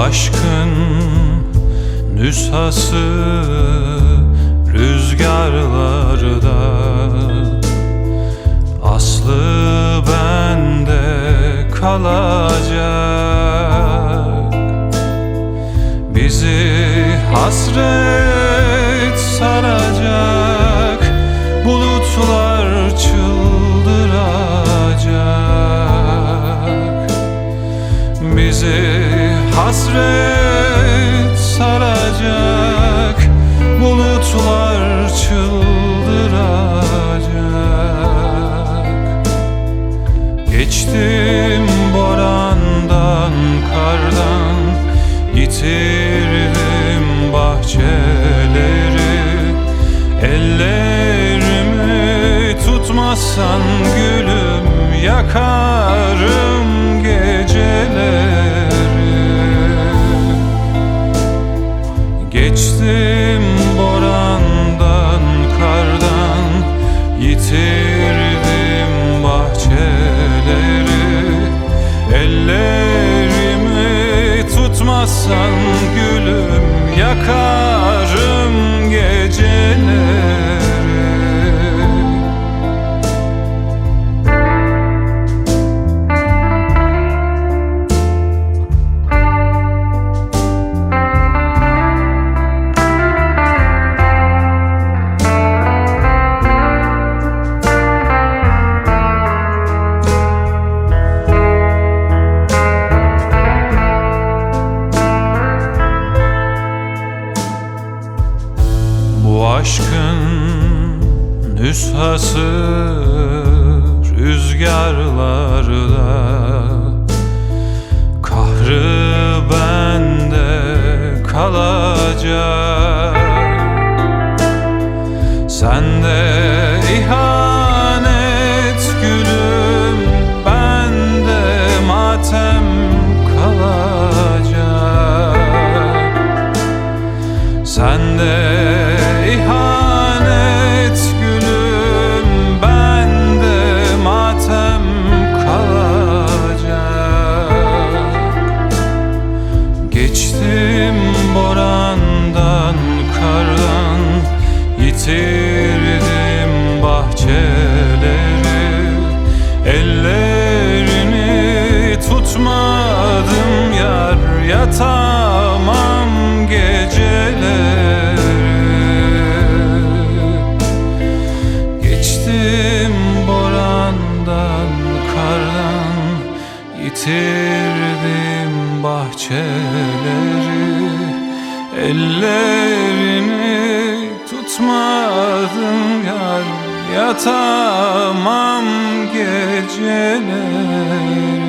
aşkın nüshası rüzgarlarda, aslı bende kalacak. Bizi hasret saracak, bulutlar çıldıracak. Bizi hasret saracak, bulutlar çıldıracak. Geçtim borandan, kardan, yitirdim bahçeleri. Ellerimi tutmazsan gülüm, yakarım geceleri. Geçtim borandan, kardan, yitirdim bahçeleri. Ellerimi tutmazsan gülüm, yakarım geceleri. Bu aşkın nüshası rüzgarlarda, kahrı bende kalacak. Sende ihanet gülüm, bende matem kalacak. Sende İhanet gülüm, bende matem kalacak. Geçtim borandan, kardan, yitirdim bahçeleri. Ellerini tutmadım yar, yatamam geceleri. Geçtim borandan, kardan, yitirdim bahçeleri. Ellerini tutmadım yar, yatamam geceleri.